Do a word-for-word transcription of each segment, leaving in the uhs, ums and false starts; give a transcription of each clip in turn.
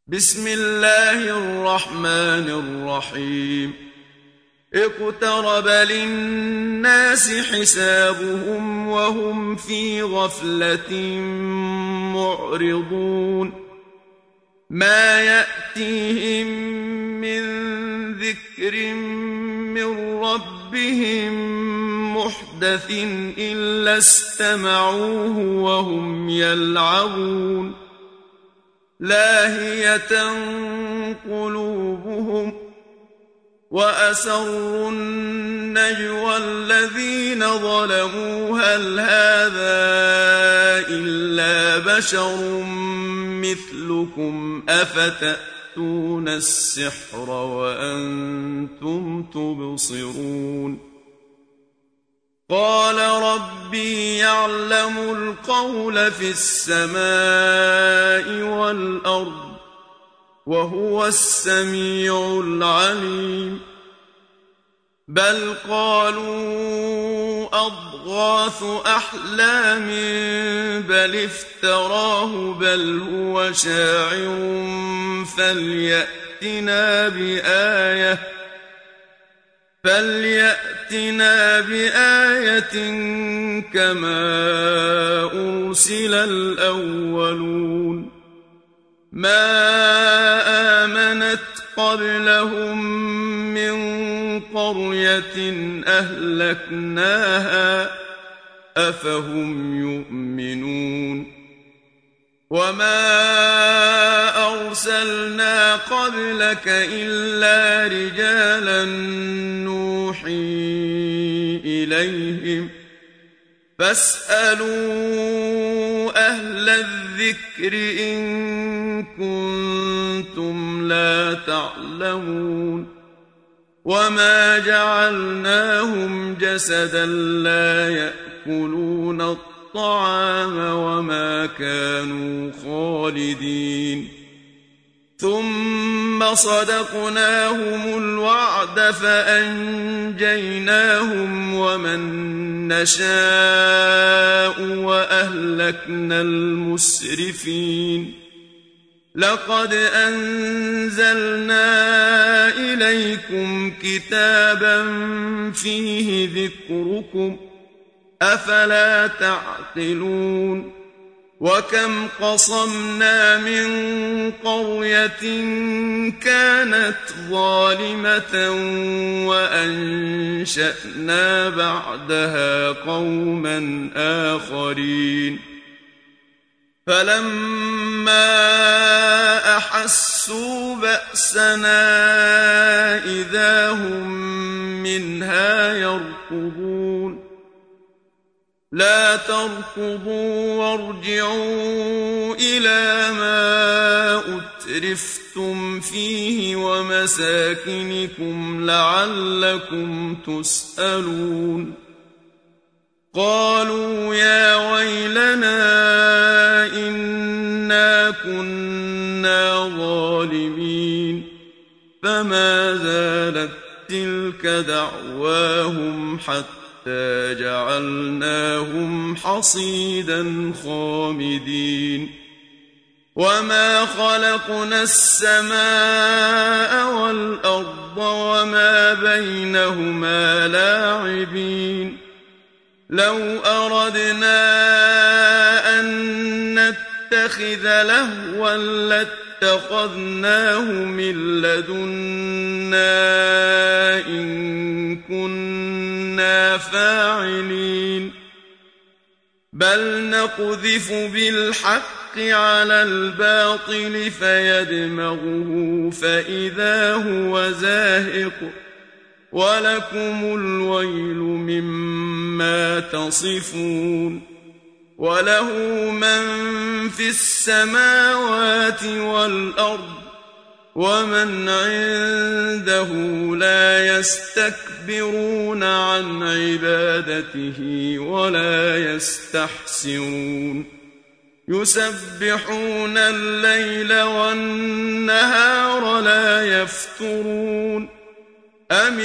بسم الله الرحمن الرحيم اقترب للناس حسابهم وهم في غفلة معرضون ما يأتيهم من ذكر من ربهم محدث إلا استمعوه وهم يلعبون لاهية قلوبهم وأسروا النجوى الذين ظلموا هل هذا إلا بشر مثلكم أفتأتون السحر وأنتم تبصرون قال ربي يعلم القول في السماء والأرض وهو السميع العليم بل قالوا أضغاث أحلام بل افتراه بل هو شاعر فليأتنا بآية فليأتنا بآية كما أرسل الأولون ما آمنت قبلهم من قرية أهلكناها أفهم يؤمنون وما أرسلنا قبلك إلا رجالا نوحي إليهم فاسألوا أهل الذكر إن كنتم لا تعلمون وما جعلناهم جسدا لا يأكلون الطعام وما كانوا خالدين ثم صدقناهم الوعد فأنجيناهم ومن نشاء وأهلكنا المسرفين لقد أنزلنا إليكم كتابا فيه ذكركم أفلا تعقلون وكم قصمنا من قرية كانت ظالمة وأنشأنا بعدها قوما آخرين فلما أحسوا بأسنا إذا هم منها يركضون لا تركضوا وارجعوا إلى ما أترفتم فيه ومساكنكم لعلكم تسألون قالوا يا ويلنا إنا كنا ظالمين فما زالت تلك دعواهم حتى جعلناهم حصيدا خامدين وما خلقنا السماء والأرض وما بينهما لاعبين لو أردنا أن نتخذ لهوا لاتخذناه من لدنا إن كنا فاعلين بل نقذف بالحق على الباطل فيدمغه فإذا هو زاهق ولكم الويل مما تصفون وله من في السماوات والأرض ومن عنده لا يستكبرون عن عبادته ولا يستحسرون يسبحون الليل والنهار لا يفترون أم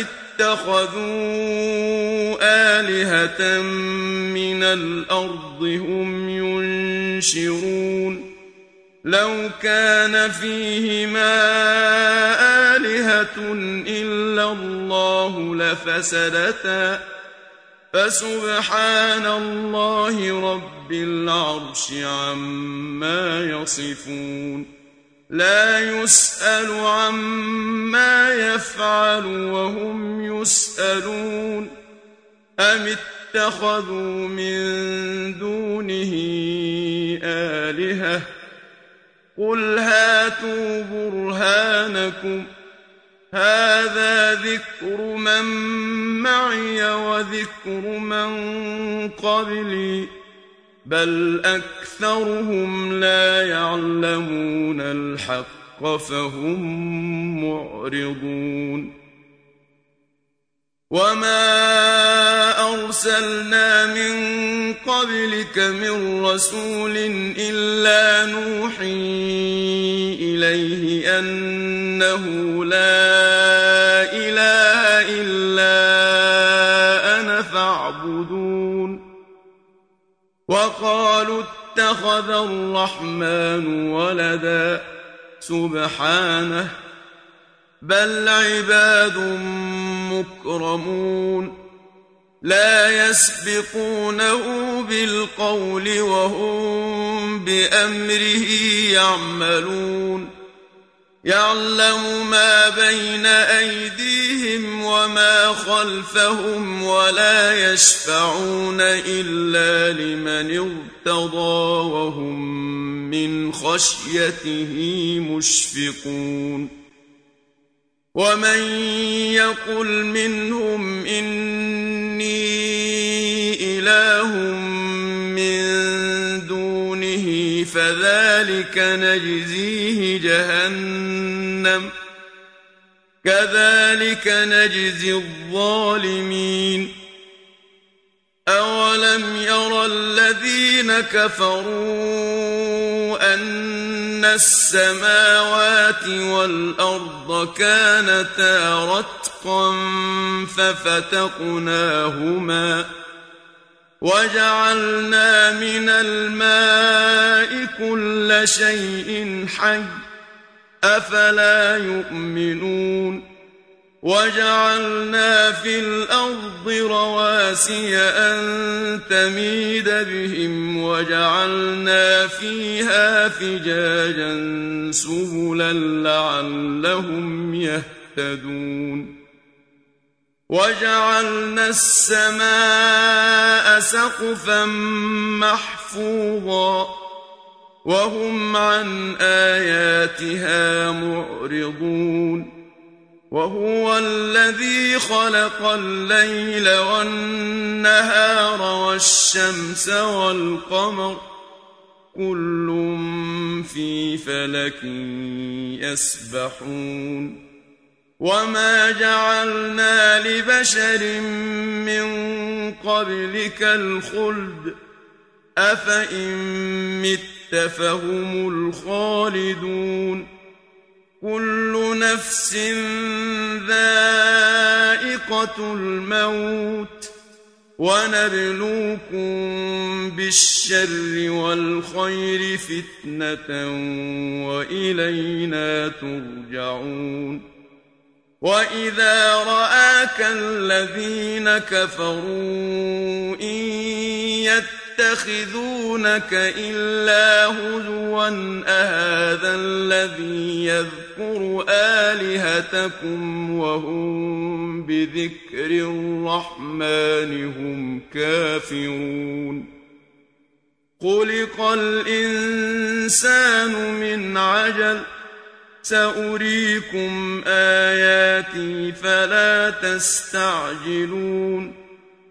اتخذوا آلهة من الأرض هم ينشرون لو كان فيهما آلهة إلا الله لفسدتا فسبحان الله رب العرش عما يصفون لا يسأل عما يفعل وهم يسألون أم اتخذوا من دونه آلهة قل هاتوا برهانكم هذا ذكر من معي وذكر من قبلي بل أكثرهم لا يعلمون الحق فهم معرضون وما أرسلنا من قبلك من رسول إلا نوحي إليه أنه لا إله إلا أنا فاعبدون وقالوا اتخذ الرحمن ولدا سبحانه بل عباد مكرمون لا يسبقونه بالقول وهم بأمره يعملون يعلم ما بين أيديهم وما خلفهم ولا يشفعون إلا لمن ارتضى وهم من خشيته مشفقون ومن يقل منهم إني إله من دونه فذلك نجزيه جهنم كذلك نجزي الظالمين أولم يرى الذين كفروا أن السماوات والأرض كانتا رتقا ففتقناهما وجعلنا من الماء كل شيء حي أفلا يؤمنون وجعلنا في الأرض رواسي أن تميد بهم وجعلنا فيها فجاجا سبلا لعلهم يهتدون وجعلنا السماء سقفا محفوظا وهم عن آياتها معرضون وهو الذي خلق الليل والنهار والشمس والقمر كل في فلك يسبحون وما جعلنا لبشر من قبلك الخلد أفإن مت فهم الخالدون كل نفس ذائقة الموت ونبلوكم بالشر والخير فتنة وإلينا ترجعون وإذا رآك الذين كفروا إن يتخذونك إلا هزوا أهذا الذي يذكر آلهتكم وهم بذكر الرحمن هم كافرون خلق الإنسان من عجل سأريكم آياتي فلا تستعجلون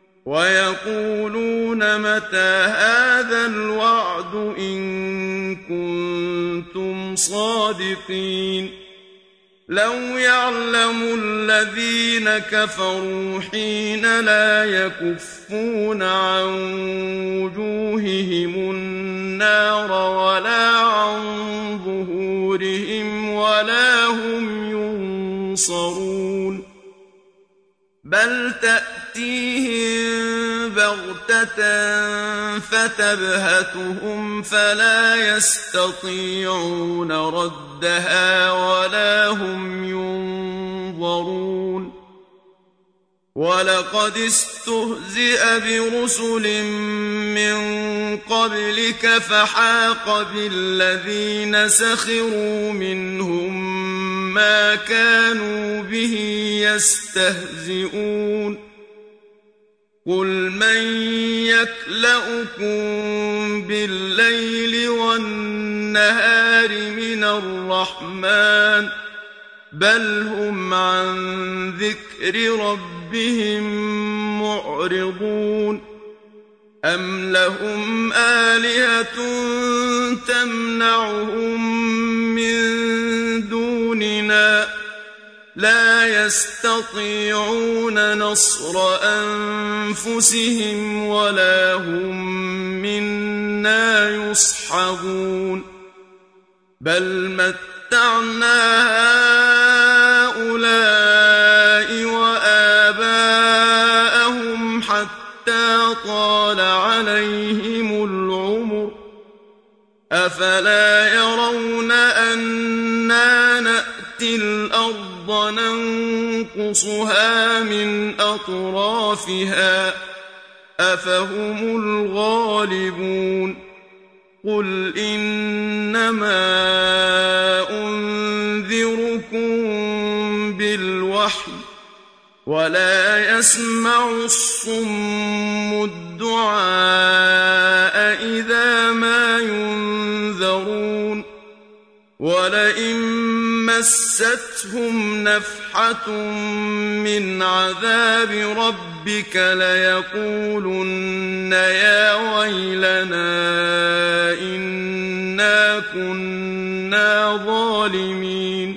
ويقولون متى هذا الوعد إن كنتم صادقين لو يعلم الذين كفروا حين لا يكفون عن وجوههم النار ولا عن ظهورهم ولا هم ينصرون بل تأتيهم بغتة فتبهتهم فلا يستطيعون ردها ولا هم ينظرون ولقد استهزئ برسل من قبلك فحاق بالذين سخروا منهم ما كانوا به يستهزئون قل من يكلؤكم بالليل والنهار من الرحمن بل هم عن ذكر ربهم معرضون أم لهم آلهة تمنعهم من دوننا لا يستطيعون نصر أنفسهم ولا هم منا يصحبون بل متعنا هؤلاء وآباءهم حتى طال عليهم العمر أفلا يرون أنا نأتي الأرض ننقصها من أطرافها أفهم الغالبون قل إنما أنذركم بالوحي ولا يسمع الصم الدعاء إذا ما ينذرون ولئن مستهم نفحة من عذاب ربك ليقولن يا ويلنا إنا كنا ظالمين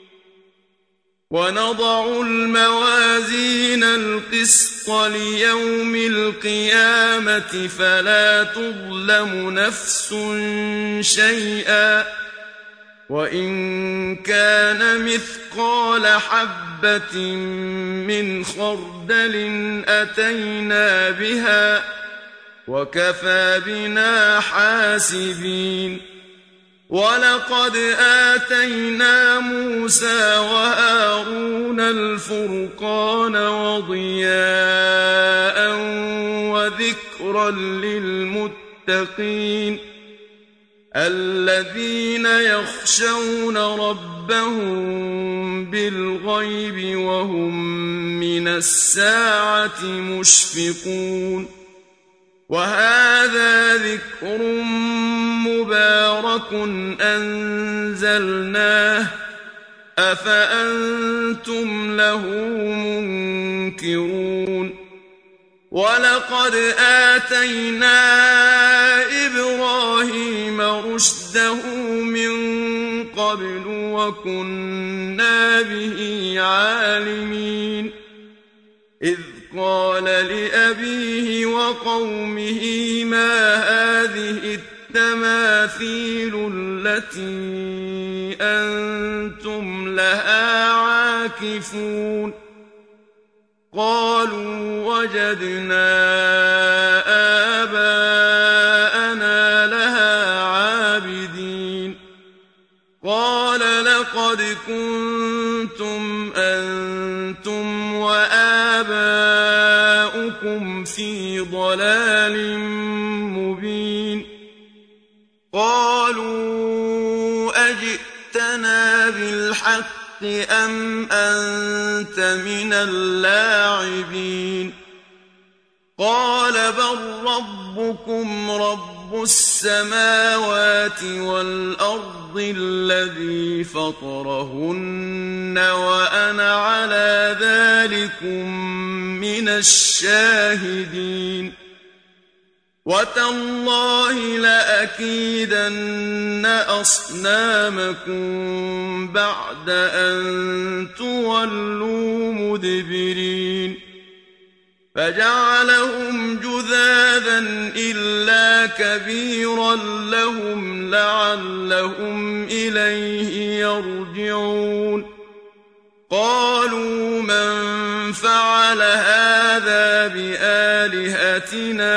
ونضع الموازين القسط ليوم القيامة فلا تظلم نفس شيئا وإن كان مثقال حبة من خردل أتينا بها وكفى بنا حاسبين ولقد آتينا موسى وهارون الفرقان وضياء وذكرا للمتقين الذين يخشون ربهم بالغيب وهم من الساعة مشفقون وهذا ذكر مبارك أنزلناه أفأنتم له منكرون ولقد آتينا إبراهيم رشده من قبل وكنا به عالمين إذ قال لأبيه وقومه ما هذه التماثيل التي أنتم لها عاكفون قالوا وجدنا آباءنا لها عابدين قال لقد كنتم أنتم وآباؤكم في ضلال مبين قالوا أجئتنا بالحق أم أنت من اللاعبين قال بل ربكم رب السماوات والأرض الذي فطرهن وأنا على ذلكم من الشاهدين وتالله لأكيدن أصنامكم بعد أن تولوا مدبرين فجعلهم جذاذا إلا كبيرا لهم لعلهم إليه يرجعون قالوا من فعل هذا بآلهتنا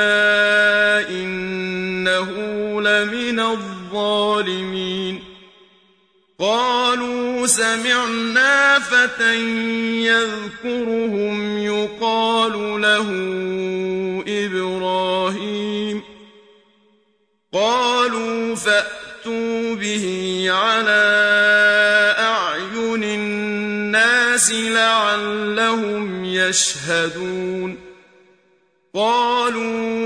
إنه لمن الظالمين قالوا سمعنا فتى يذكرهم يقال له إبراهيم قالوا فأتوا به على أعين الناس لعلهم يشهدون قالوا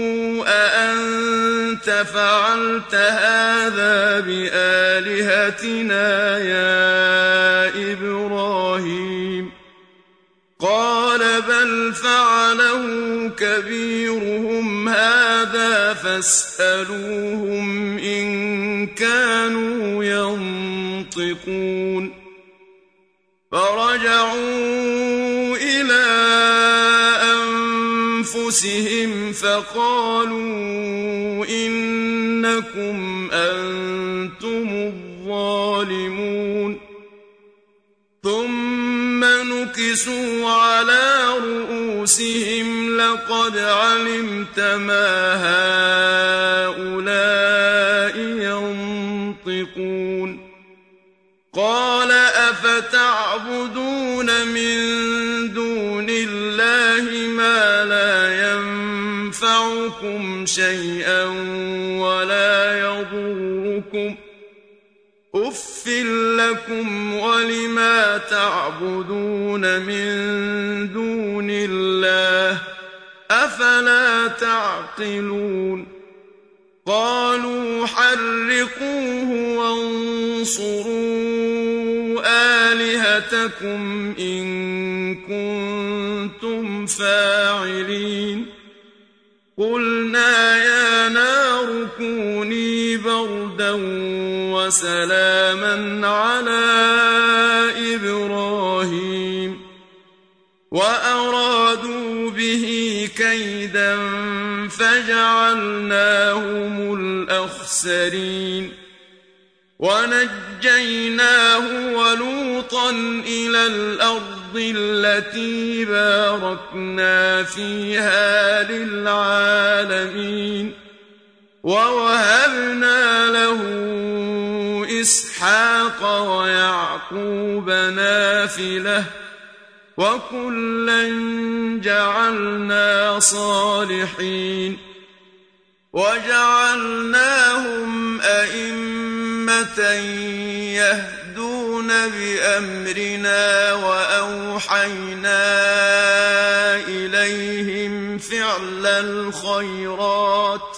أأنت فعلت هذا بآلهتنا يا إبراهيم قال بل فعله كبيرهم هذا فاسألوهم إن كانوا ينطقون فرجعوا إلى أنفسهم فقالوا إنكم أنتم الظالمون ثم نكسوا على رؤوسهم لقد علمت ما هؤلاء ينطقون قال أفتعبدون من دون الله ما لا ينفعكم شيئا ولا يضركم أف لكم ولما تعبدون من دون الله أفلا تعقلون قالوا حرقوه وانصروا آلهتكم إن كنتم فاعلين قلنا يا نار كوني بردا وسلاما على إبراهيم وأرادوا به كيدا فجعلناهم الأخسرين ونجيناه ولوطا إلى الأرض التي باركنا فيها للعالمين ووهبنا له إسحاق ويعقوب نافلة وكلا جعلنا صالحين وجعلناهم أئمة يهدون بأمرنا وأوحينا إليهم فعل الخيرات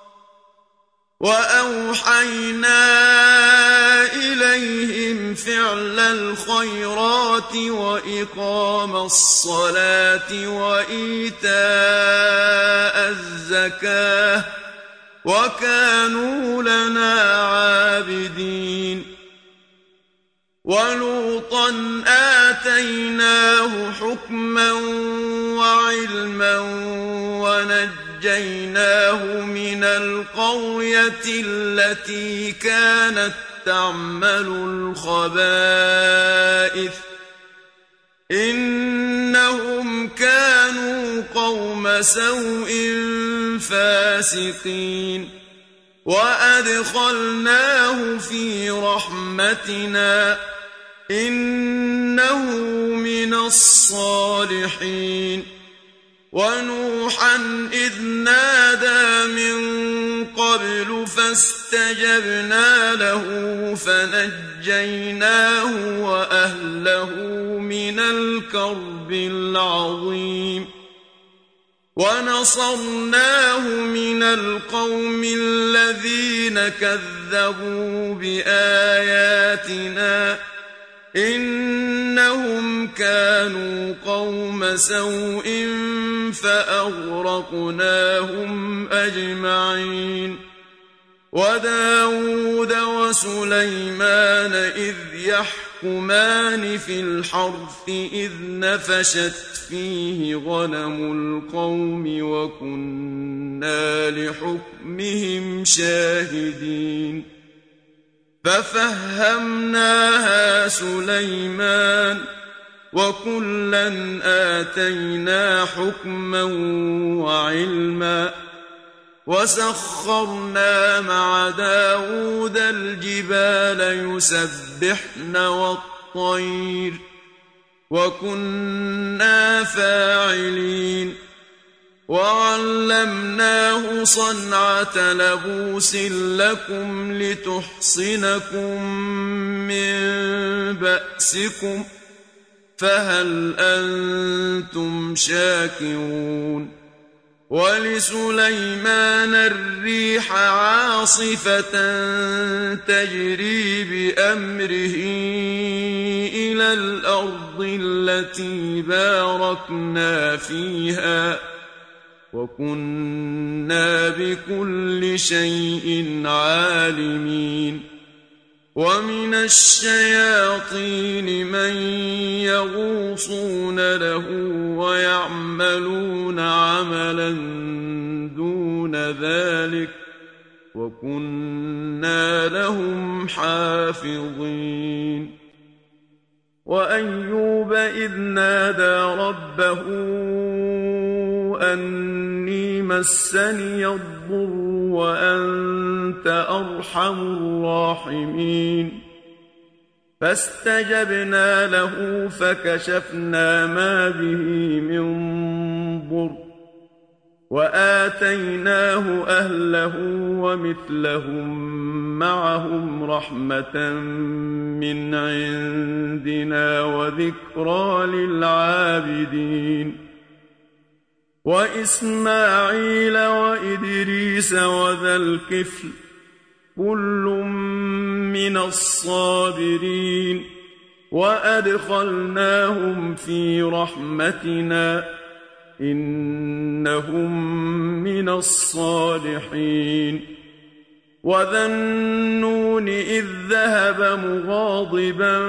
وأوحينا إليهم فعل الخيرات وإقام الصلاة وإيتاء الزكاة وكانوا لنا عابدين ولوطا آتيناه حكما وعلما ونجيناه من القرية التي كانت تعمل الخبائث إنهم كانوا قوم سوء فاسقين وأدخلناه في رحمتنا إنه من الصالحين ونوحا إذ نادى من قبل فاستجبنا له فنجيناه وأهله من الكرب العظيم ونصرناه من القوم الذين كذبوا بآياتنا إنهم كانوا قوم سوء فأغرقناهم أجمعين وداود وسليمان إذ يحكمان في الحرث إذ نفشت فيه غنم القوم وكنا لحكمهم شاهدين ففهمناها سليمان وكلا آتينا حكما وعلما وسخرنا مع داود الجبال يسبحن والطير وكنا فاعلين وعلمناه صنعة لبوس لكم لتحصنكم من بأسكم فهل أنتم شاكرون ولسليمان الريح عاصفة تجري بأمره إلى الأرض التي باركنا فيها وكنا بكل شيء عالمين ومن الشياطين من يغوصون له ويعملون عملا دون ذلك وكنا لهم حافظين وأيوب إذ نادى ربه أني مسني الضر وأنت أرحم الراحمين فاستجبنا له فكشفنا ما به من ضر وآتيناه أهله ومثلهم معهم رحمة من عندنا وذكرى للعابدين وإسماعيل وإدريس وذا الكفل كل من الصابرين وأدخلناهم في رحمتنا إنهم من الصالحين وذا النون إذ ذهب مغاضبا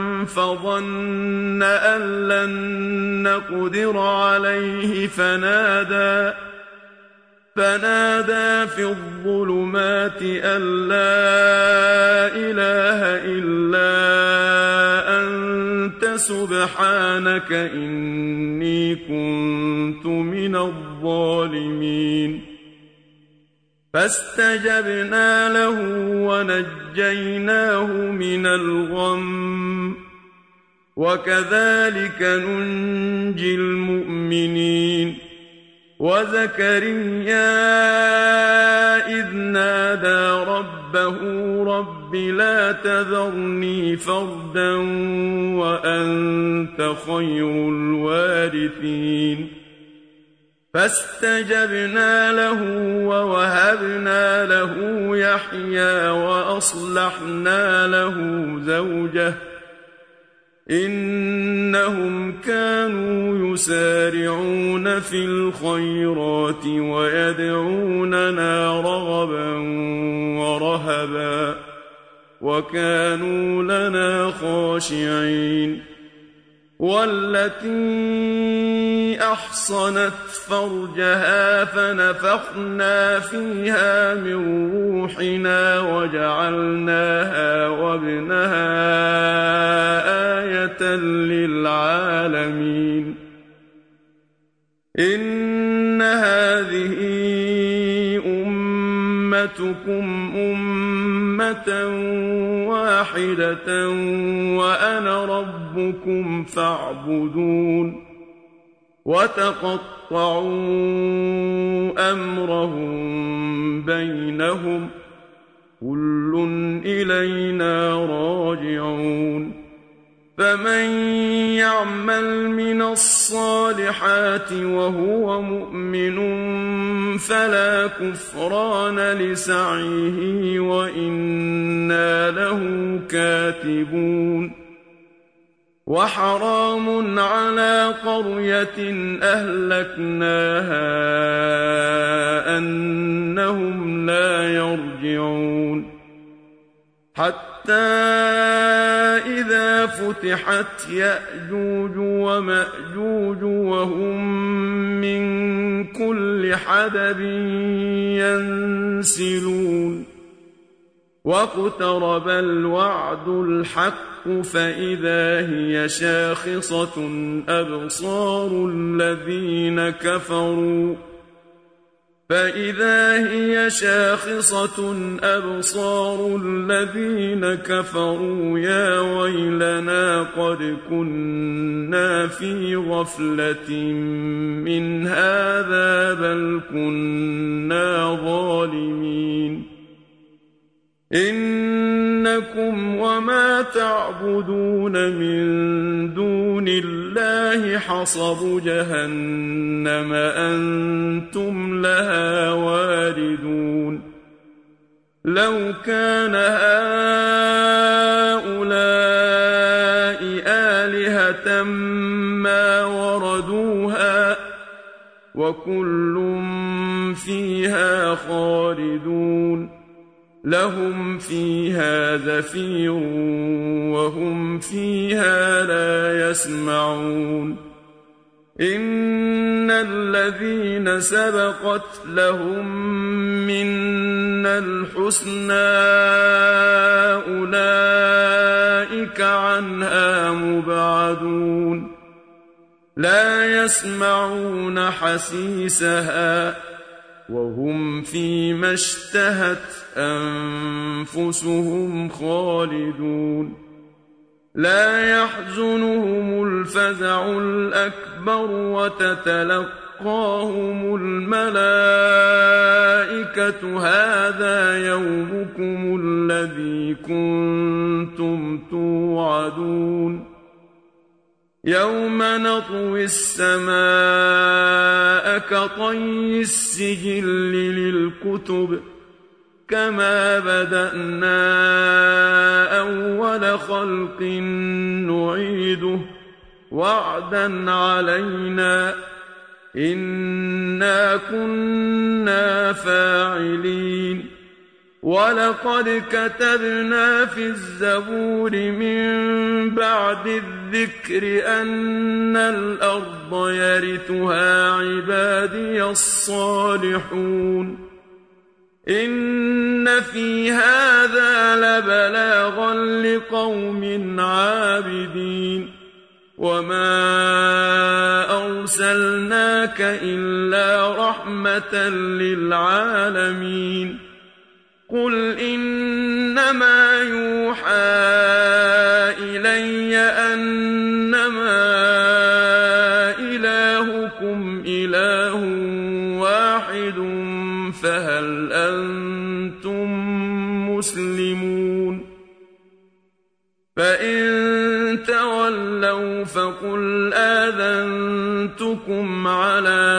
فظن أن لن نقدر عليه فنادى فنادى في الظلمات أن لا إله إلا أنت سبحانك إني كنت من الظالمين فاستجبنا له ونجيناه من الغم وكذلك ننجي المؤمنين وزكريا إذ نادى ربه رب لا تذرني فردا وأنت خير الوارثين فاستجبنا له ووهبنا له يحيى وأصلحنا له زوجه إنهم كانوا يسارعون في الخيرات ويدعوننا رغبا ورهبا وكانوا لنا خاشعين والتي أحصنت فرجها فنفخنا فيها من روحنا وجعلناها وابنها آية للعالمين إن هذه أمتكم أمة واحدة وأنا ربكم فاعبدون وتقطعوا أمرهم بينهم كل إلينا راجعون فمن يعمل من الصالحات وهو مؤمن فلا كفران لسعيه وإنا له كاتبون وحرام على قرية أهلكناها أنهم لا يرجعون حتى إذا فتحت يأجوج ومأجوج وهم من كل حدب ينسلون واقترب الوعد الحق فإذا هي شاخصة أبصار الذين كفروا فإذا هي شاخصة أبصار الذين كفروا يا ويلنا قد كنا في غفلة من هذا بل كنا ظالمين إنكم وما تعبدون من دون الله حصب جهنم أنتم لها واردون لو كان هؤلاء آلهة ما وردوها وكل فيها خالدون لهم فيها زفير وهم فيها لا يسمعون إن الذين سبقت لهم منا الحسنى أولئك عنها مبعدون لا يسمعون حسيسها وهم فيما اشتهت أنفسهم خالدون لا يحزنهم الفزع الأكبر وتتلقاهم الملائكة هذا يومكم الذي كنتم توعدون يوم نطوي السماء كطي السجل للكتب كما بدأنا أول خلق نعيده وعدا علينا إنا كنا فاعلين ولقد كتبنا في الزبور من بعد الذكر أن الأرض يرثها عبادي الصالحون إن في هذا لبلاغا لقوم عابدين وما أرسلناك إلا رحمة للعالمين قل إنما يوحى إلي أنما إلهكم إله واحد فهل أنتم مسلمون فإن تولوا فقل آذنتكم على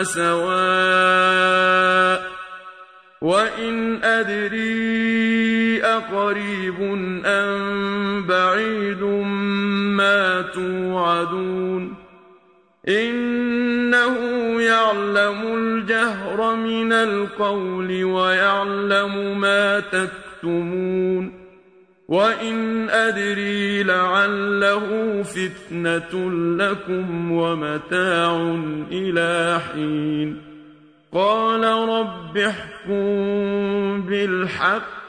سواء وإن أدري أقريب أم بعيد ما توعدون إنه يعلم الجهر من القول ويعلم ما تكتمون وإن أدري لعله فتنة لكم ومتاع إلى حين قال رب احكم بالحق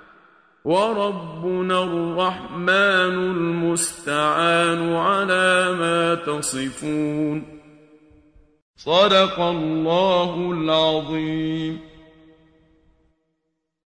وربنا الرحمن المستعان على ما تصفون صدق الله العظيم.